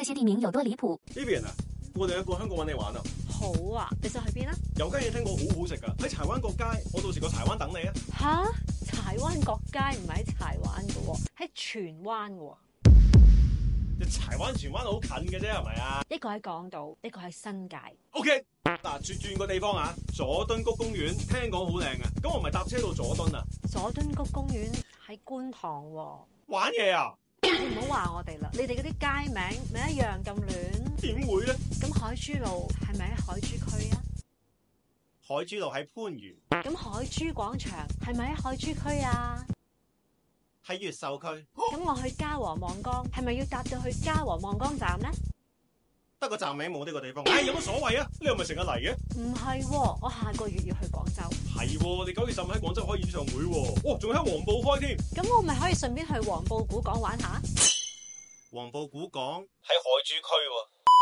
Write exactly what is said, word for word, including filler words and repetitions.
這些地名有多離譜 ？Vivian 啊，我哋去過香港揾你玩啊！ 好啊，你想去邊啊？ 有間嘢聽過好好食噶，喺柴灣角街，我到時過柴灣等你啊！ 吓？柴灣角街唔係喺柴灣噶喎，喺荃灣噶喎。 柴灣荃灣好近嘅啫，係咪啊？ 一個喺港島，一個喺新界。 OK， 嗱，轉轉個地方啊，佐敦谷公園聽講好靚啊，咁我咪搭車到佐敦啊？ 佐敦谷公園喺觀塘喎。 玩嘢啊！ 你唔好話我哋啦，你哋嗰啲街名咪一樣咁亂？ 點會咧？ 咁海珠路係咪喺海珠區啊？ 海珠路喺番禺。 咁海珠廣場係咪喺海珠區啊？ 喺越秀區。 咁我去嘉禾望崗係咪要搭到去嘉禾望崗站咧？ 得個站名冇呢個地方。唉、哎，有乜所謂啊？你係咪成日嚟嘅？ 唔係喎，我下個月要去廣州。 係喎，你九月十五喺廣州開演唱會喎，哦，仲喺黃埔開添。 咁我咪可以順便去黃埔古港玩下？ 黃埔古港喺海珠區喎。